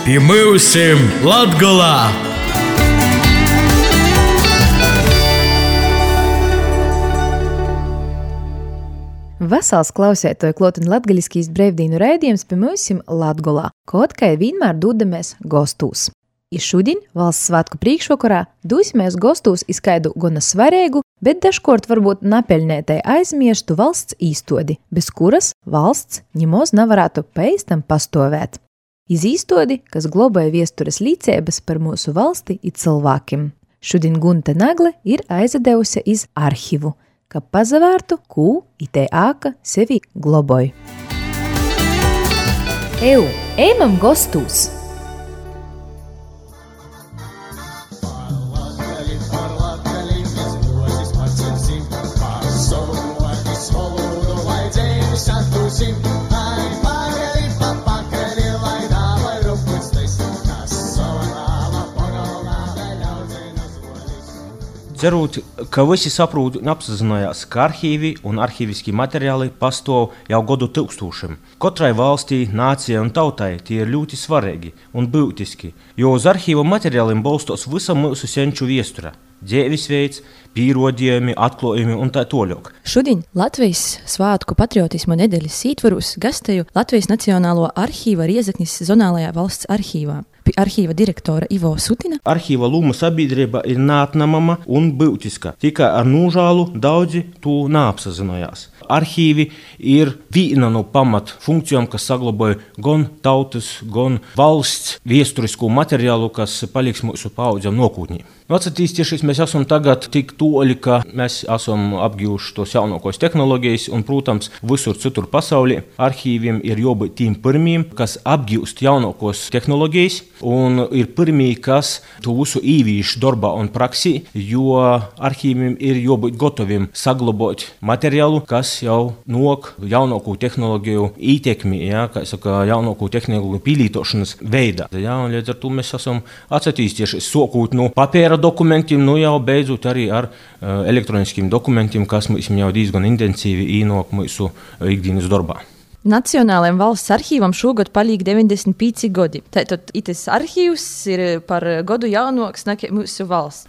Pie mūsim Latgolā! Vasals klausētoju klotin latgaļiskīs breivdīnu raidījums pie mūsim Latgolā, kaut kai vienmēr dūdamies gostūs. I šodien valsts svātku priekšvakarā dūsimies gostūs iz kaidu gona svareigu, bet dažkort varbūt napeļnētai aizmiestu valsts īstodi, bez kuras valsts nimoz nevarētu paistam pastovēt. Iz īstodi, kas globoja viestures līdzības par mūsu valsti i cilvēkim. Šodien Gunta Nagle ir aizadevusi iz arhivu, ka pazavārtu, kū itei āka sevi globoj. Ejam gostūs! Cerūt, ka visi saprūt un apsazinājās, ka arhīvi un arhīviski materiāli pastov jau godu tūkstūšiem. Kotrai valstī, nācijai un tautai tie ir ļoti svarīgi un būtiski, jo uz arhīva materiāliem balstos visa mūsu senču viestura. Dzīvesveids, pierādījumi, atklājumi un tā toļok. Šodien Latvijas svātku patriotismu nedēļas ietvaros gasteju Latvijas Nacionālo arhīva Riezeknis zonālajā valsts arhīvā. Pie arhīva direktora Ivo Sutina. Arhīva loma sabiedrība ir neatņemama un būtiska, tikai ar nožēlu daudzi to neapsazinājās. Arhīvi ir viena no pamat funkcijām, kas saglabāja gan tautas, gan valsts viesturisko materiālu, kas paliks mūsu paudzēm nākotnē. Atsatīstiešies, mēs esam tagad tik toļi, ka mēs esam apgūši tos jaunākos tehnoloģijas, un, protams, visur citur pasaulē arhīviem ir jābūt tiem pirmiem, kas apgūst jaunākos tehnoloģijas, un ir pirmie, kas to visu īvīš darbā un praksī, jo arhīviem ir jābūt gataviem saglabāt materiālu, kas jau nok jaunāko tehnoloģiju ietekmi, kā saka, jaunāko tehnoloģiju pielietošanas veidā. Un līdz ar to mēs esam atsatīstiešies, sākot no papēra dokumentiem, jau beidzot arī ar elektroniskiem dokumentiem, kas mums jau diezgan intensīvi ienāk mūsu ikdienas darbā. Nacionālajam valsts arhīvam šogad paliek 95 gadi. Tātad itis arhīvs ir par godu jaunoks nekā mūsu valsts.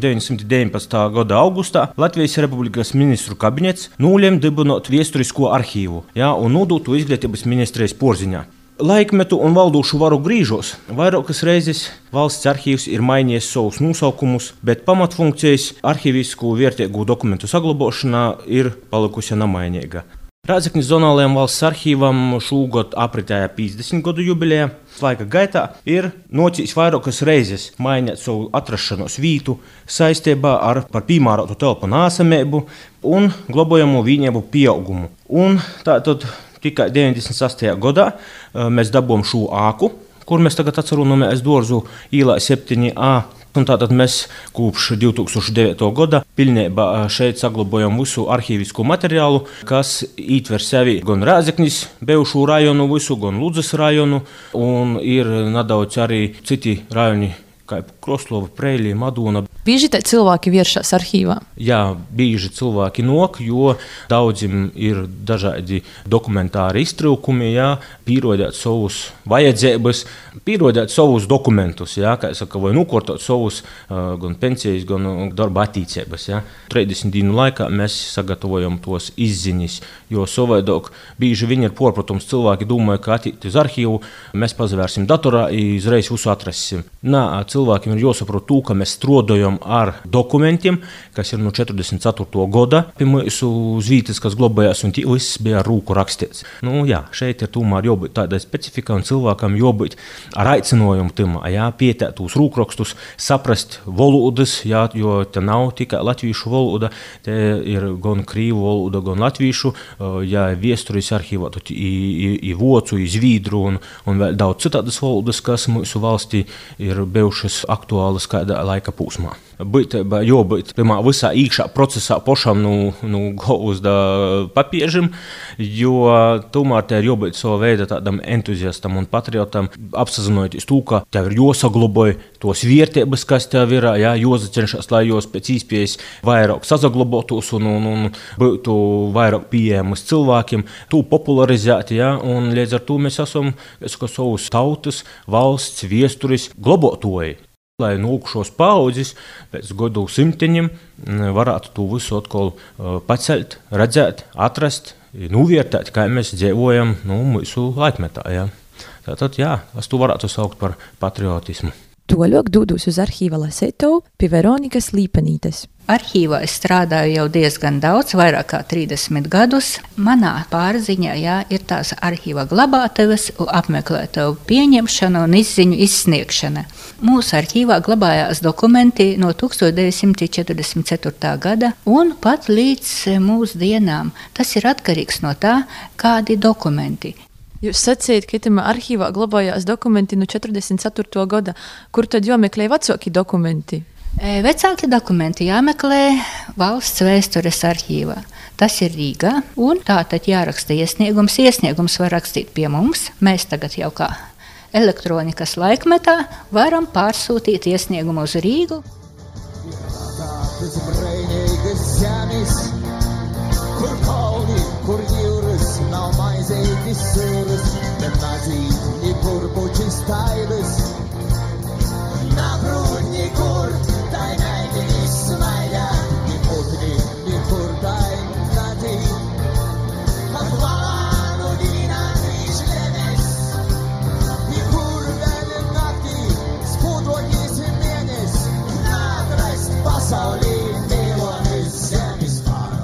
1919. gada augustā Latvijas Republikas ministru kabinets nolēma dibināt viesturisko arhīvu, un nodot to izglītības ministrijas porziņā. Laikmetu un valdošu varu grīžos vairākas reizes valsts arhīvs ir mainījis savus nosaukumus, bet pamatfunkcijas arhīvisku vērtīgu dokumentu saglabāšanā ir palikusi nemainīga. Rēzeknis zonālajam valsts arhīvam šogad apritēja 50 gadu jubileja. Laika gaitā ir noticis vairākas reizes mainīt savu atrašanos vītu saistībā ar par piemērotu telpu nāsamību un glabājamo vienību pieaugumu. Un tātad tikai 98. gadā mēs dabūjām šo āku, kur mēs tagad atcerojamies dārzu ielā 7A. Un tātad mēs kopš 2009. gada pilnībā šeit saglabājam visu arhīvisko materiālu, kas ietver sevi gan Rēzeknis bijušo rajonu visu, gan Ludzas rajonu, un ir nedaudz arī citi rajoni, kā Kroslova, Preilī, Madona. Bieži tā cilvēki vēršas arhīvā? Jā, bieži cilvēki nok, jo daudziem ir dažādi dokumentāri iztrūkumi, pierādīt savus vajadzības, pierādīt savus dokumentus, kā saka, vai nokārtot savus gan pensijas, gan darba attīstības. 30 dienu laikā mēs sagatavojam tos izziņas, jo savādāk bieži viņi ir porprotums, cilvēki domāja, ka attīt uz arhīvu, mēs pazavērsim datorā un uzreiz visu atrasim. Cilvēkiem ir jāsaprot to, ka mēs strādājam ar dokumentiem, kas ir no 44. gada pie mūsu zvītas, kas glabājās, un viss bija ar rūku rakstīts. Šeit ir tomēr jābūt tādai specifikai, un cilvēkam jābūt ar aicinājumu timā, pietēt tos rūkrakstus, saprast valodas, jo te nav tikai latviešu valoda, te ir gan krīvu valoda, gan latviešu, viesturis arhīvā, tad i vocu, i zvīdru, un vēl daudz citādas valodas, kas mūsu valstī ir bijušas aktuālas kādā laika pūsmā. Būtībā jābūt pirmā visā īkšā procesā pošam no galvas da papiežam, jo tomēr te ir jābūt sava veida tādam entuziastam un patriotam, apsazinoties to, ka tev ir jāsaglabāj tos vērtības, kas tev ir, jāsacenšas, lai jos pēc iespējas vairāk sazaglabotos un būtu vairāk pieejamas cilvēkiem, to popularizēt, un līdz ar to mēs esam savus tautas, valsts, viesturis globotoji. Lai nākušos paaudzes pēc gadu simteņiem varētu to visu atkal pacelt, redzēt, atrast, novērtēt, kā mēs dzīvojam mūsu laikmetā. Ja. Tātad, es to varētu saukt par patriotismu. Toļok dūdūs uz arhīva lasētovu pie Veronikas Līpenītes. Arhīvā es strādāju jau diezgan daudz, vairāk kā 30 gadus. Manā pārziņā ir tās arhīva glabātavas, apmeklētavu pieņemšana un izziņu izsniegšana. Mūsu arhīvā glabājās dokumenti no 1944. gada un pat līdz mūsdienām. Tas ir atkarīgs no tā, kādi dokumenti. Jūs sacījat, ka itamā arhīvā glabājās dokumenti no 44. gada. Kur tad jāmeklē vecāki dokumenti? Vecāki dokumenti jāmeklē Valsts vēstures arhīvā. Tas ir Rīgā, un tātad jāraksta iesniegums. Iesniegums var rakstīt pie mums. Mēs tagad jau kā elektronikas laikmetā varam pārsūtīt iesniegumu uz Rīgu. Kur kalni, kur jūras, nav maizēti sūras, bet mazīt, kur pučis taidas. Nav rūņi, kur tai naidini smaidā, ni putni, ni kur tai natī. Man valānu dīnā trīšlenes, ni kur vēl naktī, spūdoņīs vienes, nātrast pasaulī mīlonis zemes.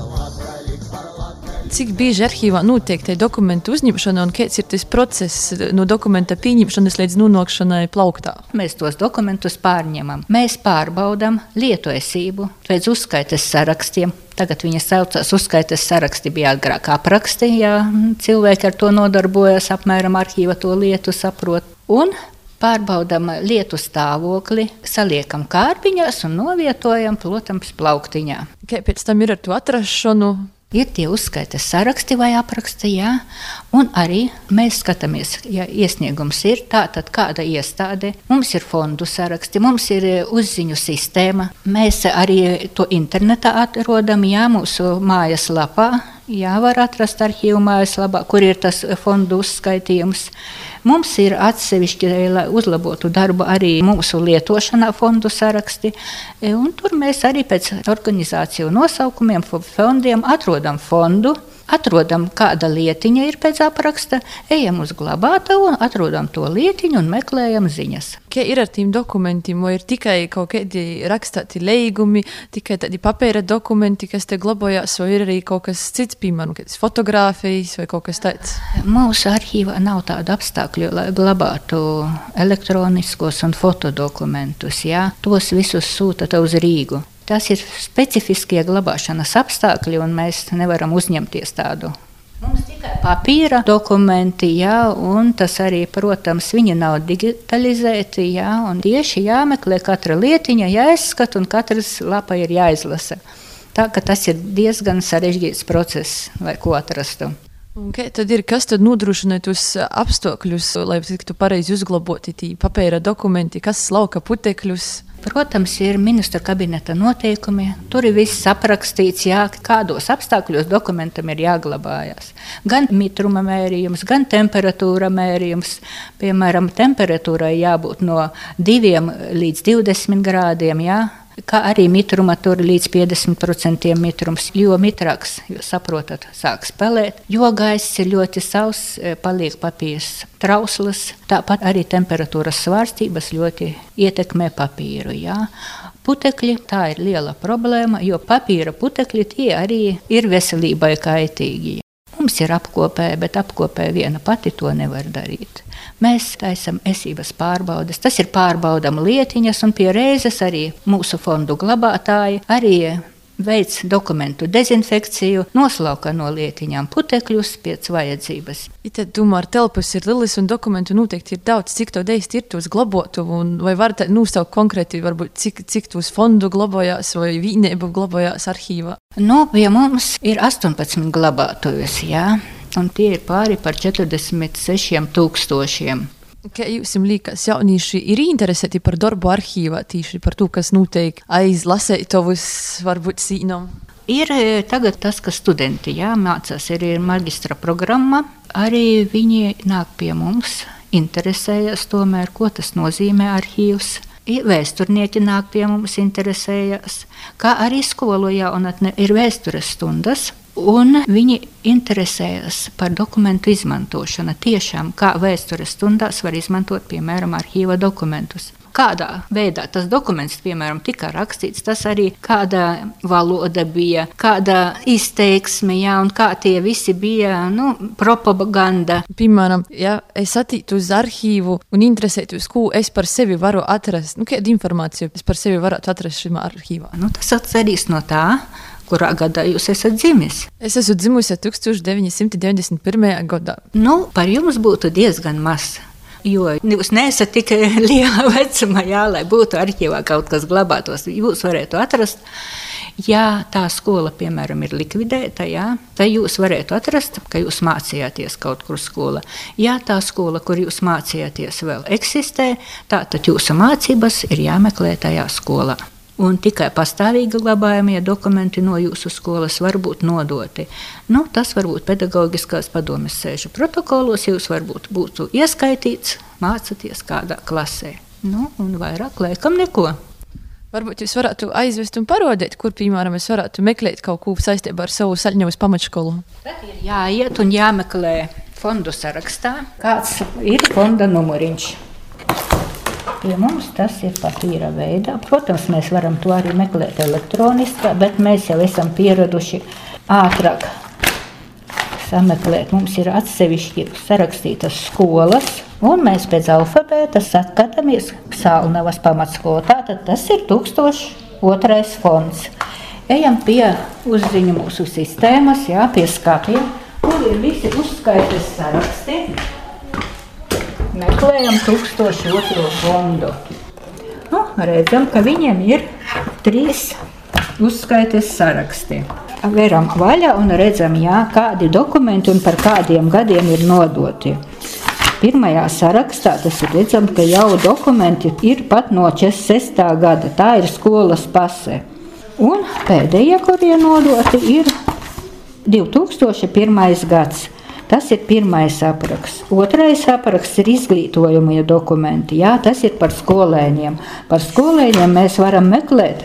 Cik bieži arhīvā notiek tai dokumentu uzņemšana un kāds ir tas process no dokumenta pieņemšanas līdz nonākšanai plauktā? Mēs tos dokumentus pārņemam. Mēs pārbaudam lietoesību pēc uzskaites sarakstiem. Tagad viņas saucās uzskaites saraksti, bija agrāk apraksti, cilvēki ar to nodarbojas, apmēram arhīva to lietu saprot. Un pārbaudam lietu stāvokli, saliekam kārbiņās un novietojam, protams, plauktiņā. Kā pēc tam ir ar to atrašanu? Ir tie uzskaites saraksti vai apraksti, un arī mēs skatāmies, ja iesniegums ir, tātad kāda iestāde, mums ir fondu saraksti, mums ir uzziņu sistēma, mēs arī to internetā atrodam, mūsu mājas lapā, var atrast arhīvu mājas lapā, kur ir tas fondu uzskaitījums. Mums ir atsevišķi, lai uzlabotu darbu, arī mūsu lietošanā fondu saraksti, un tur mēs arī pēc organizāciju nosaukumiem, fondiem atrodam fondu, atrodam, kāda lietiņa ir pēc apraksta, ejam uz glabātavu, atrodam to lietiņu un meklējam ziņas. Kā ir ar tiem dokumentiem? Vai ir tikai kaut kādi rakstāti leigumi, tikai tādi papēra dokumenti, kas te glabājās, vai ir arī kaut kas cits, piemēram, kādas fotogrāfijas vai kaut kas tāds? Mūsu arhīvā nav tādu apstākļu, lai glabātu elektroniskos un fotodokumentus. Tos visus sūta uz Rīgu. Tas ir specifiskie glabāšanas apstākļi, un mēs nevaram uzņemties tādu. Mums tikai papīra dokumenti, un tas arī, protams, viņi nav digitalizēti, un tieši jāmeklē katra lietiņa, jāizskata, un katras lapa ir jāizlasa. Tā, ka tas ir diezgan sarežģīts process, lai ko atrastu. Okay, tad ir, kas tad nodrošina tos apstākļus, lai tiktu pareizi uzglaboti tī papēra dokumenti, kas lauka putekļus? Protams, ir ministra kabineta noteikumi. Tur ir viss aprakstīts, kādos apstākļos dokumentam ir jāglabājās. Gan mitruma mērījums, gan temperatūra mērījums. Piemēram, temperatūrai jābūt no 2 līdz 20 grādiem, kā arī mitruma tur līdz 50% mitrums. Jo mitrāks, jūs saprotat, sāk spēlēt. Jo gaiss ir ļoti sauss, paliek papīrs trausls. Tāpat arī temperatūras svārstības ļoti ietekmē papīru. Putekļi, tā ir liela problēma, jo papīra putekļi tie arī ir veselībai kaitīgi. Mums ir apkopē, bet apkopē viena pati to nevar darīt. Mēs taisam esības pārbaudes. Tas ir pārbaudam lietiņas, un pie reizes arī mūsu fondu glabātāji arī veic dokumentu dezinfekciju, noslauka no lietiņām putekļus pēc vajadzības. Tad, domāju, telpas ir lielas un dokumentu noteikti ir daudz. Cik to deisti ir tos globotu? Vai var nosaukt konkrēti, varbūt, cik tos fondu glabājās vai vīnību glabājās arhīvā? Pie mums ir 18 glabātuves, jā, un tie ir pāri par 46 000. Kā jums liekas, jaunieši ir interesēti par darbu arhīvā, tīši par to, kas notiek aiz lasētavas, varbūt sīnam? Ir tagad tas, ka studenti mācās, ir magistra programma, arī viņi nāk pie mums, interesējas tomēr, ko tas nozīmē arhīvs. Vēsturnieki nāk pie mums, interesējas, kā arī skolu jaunatne ir vēstures stundas. Un viņi interesējas par dokumentu izmantošanu. Tiešām, kā vēstures stundās var izmantot, piemēram, arhīva dokumentus. Kādā veidā tas dokuments, piemēram, tika rakstīts, tas arī kāda valoda bija, kāda izteiksme, un kā tie visi bija, propaganda. Piemēram, ja es attītu uz arhīvu un interesētos, ko es par sevi varu atrast, kādu informāciju es par sevi varētu atrast šajā arhīvā? Tas atkarīgs no tā, kurā gadā jūs esat dzimis? Es esmu dzimusi 1991. gadā. Par jums būtu diezgan maz, jo jūs neesat tik lielā vecumā, lai būtu arhīvā kaut kas glabātos. Jūs varētu atrast, ja tā skola, piemēram, ir likvidēta, tad jūs varētu atrast, ka jūs mācījāties kaut kur skolā. Ja tā skola, kur jūs mācījāties, vēl eksistē, tad jūsu mācības ir jāmeklē tajā skolā. Un tikai pastāvīgi glabājamie dokumenti no jūsu skolas var būt nodoti. Tas var būt pedagoģiskās padomes sēžu protokolos, jūs varbūt būtu ieskaitīts, mācāties kādā klasē. Un vairāk laikam neko. Varbūt jūs varētu aizvest un parodēt, kur, piemēram, es varētu meklēt kaut ko saistībā ar savu Saļņavas pamatškolu. Tad ir jāiet un jāmeklē fondu sarakstā, kāds ir fonda numuriņš. Pie mums tas ir papīra veidā. Protams, mēs varam to arī meklēt elektroniski, bet mēs jau esam pieraduši ātrāk sameklēt. Mums ir atsevišķi sarakstītas skolas, un mēs pēc alfabēta skatāmies Salnavas pamatskola. Tātad tas ir 1002. fonds. Ejam pie uzziņu mūsu sistēmas, pie skapja, kur ir visi uzskaites saraksti. Meklējam 1002. fondu. Redzam, ka viņiem ir 3 uzskaites saraksti. Veram vaļā un redzam, kādi dokumenti un par kādiem gadiem ir nodoti. Pirmajā sarakstā tas ir redzam, ka jau dokumenti ir pat no 46. gada. Tā ir skolas pase. Un pēdējie, kurie nodoti, ir 2001. gads. Tas ir pirmais apraksts. Otrais apraksts ir izglītojumie dokumenti. Tas ir par skolēņiem. Par skolēņiem mēs varam meklēt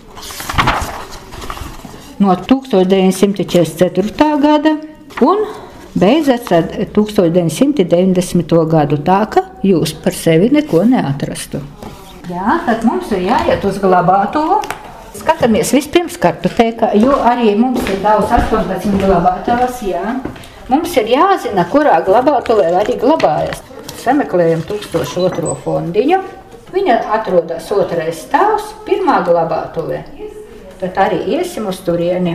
no 1944. gada un beidzot ar 1990. gadu. Tā, ka jūs par sevi neko neatrastu. Tad mums ir jāiet uz glabātuvu. Skatāmies vispirms kartotēkā, jo arī mums ir daudz 18 glabātavas, Mums ir jāzina, kurā glabātuvē arī glabājas. Sameklējam 1002. fondiņu. Viņa atrodas 2. stāvs, 1. glabātuvē. Tad arī iesim uz turieni.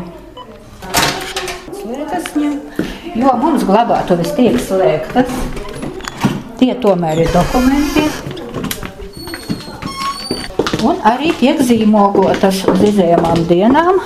Jo mums glabātuves tiek slēgtas. Tie tomēr ir dokumenti. Un arī tiek zīmogotas uz izējamām dienām.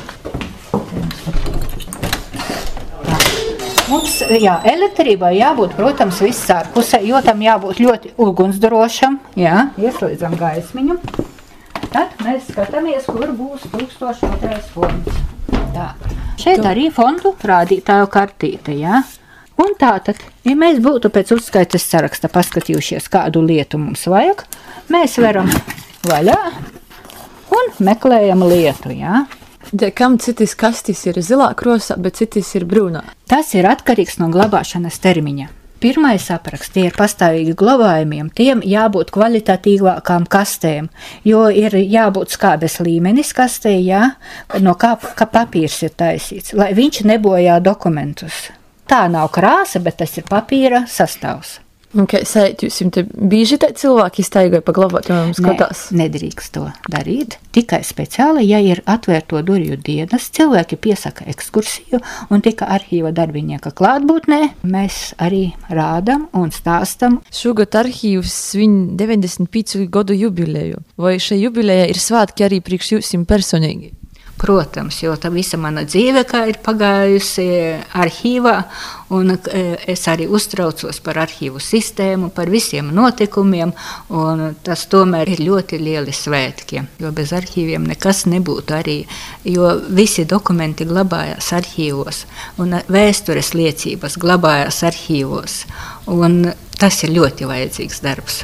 Mums, elektrībai jābūt, protams, viss ārpusē, jo tam jābūt ļoti ugunsdrošam. Ieslēdzam gaismiņu. Tad mēs skatāmies, kur būs 1002. fonds. Šeit arī fondu rādītāju kartīte, Un tātad, ja mēs būtu pēc uzskaites saraksta paskatījušies, kādu lietu mums vajag, mēs veram vaļā un meklējam lietu, Kam citas kastis ir zilā krosā, bet citas ir brūnā? Tas ir atkarīgs no glabāšanas termiņa. Pirmais apraksts, tie ir pastāvīgi glabājumiem, tiem jābūt kvalitatīvākām kastēm, jo ir jābūt skābes līmenis kastē, no kā papīrs ir taisīts, lai viņš nebojā dokumentus. Tā nav krāsa, bet tas ir papīra sastāvs. Un kā sēt, jūs te bīži te cilvēki iztaigoja paglabāt, jo mums skatās? Nedrīkst to darīt. Tikai speciāli, ja ir atvērto durvju dienas, cilvēki piesaka ekskursiju un tika arhīva darbinieka klātbūtnē, mēs arī rādam un stāstam. Šogad arhīvs svin 95 gadu jubileju. Vai šai jubilejai ir svātki arī priekš jūsim personīgi? Protams, jo tā visa mana dzīve kā ir pagājusi arhīvā, un es arī uztraucos par arhīvu sistēmu, par visiem notikumiem, un tas tomēr ir ļoti lieli svētki, jo bez arhīviem nekas nebūtu arī, jo visi dokumenti glabājās arhīvos, un vēstures liecības glabājās arhīvos, un tas ir ļoti vajadzīgs darbs.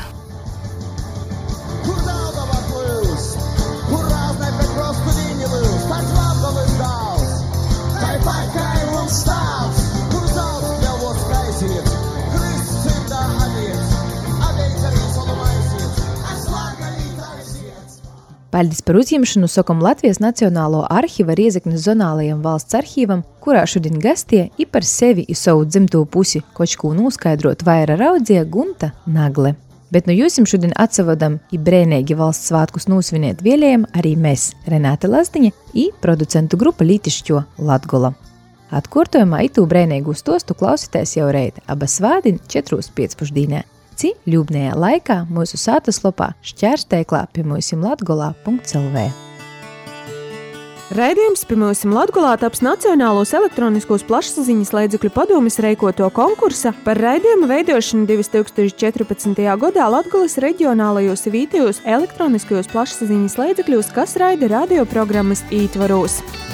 Paldies par uzņemšanu sakam Latvijas Nacionālo arhīva Riezeknes zonālajam valsts arhīvam, kurā šodien gastie i par sevi i savu dzimto pusi kočkū nūskaidrot vaira raudzieja Gunta Nagle. Bet jūsim šodien atsavadam i brēnēgi valsts svātkus nūsvinēt vielējam arī mēs, Renāte Lazdiņa i producentu grupa Lītišķo Latgola. Atkārtojumā itū brēnēgu stostu klausītēs jau reit abas svādiņ 4:15. Ci ļūbnējā laikā mūsu sātaslopā šķērsteiklā piemuisimlatgolā.lv. Raidījums Piemuisim Latgolā taps Nacionālos elektroniskos plašsaziņas līdzekļu padomes reikoto konkursa par raidījuma veidošanu 2014. gadā Latgolas reģionālajos i vietējos elektroniskajos plašsaziņas līdzekļos, kas raida radioprogrammas ītvaros.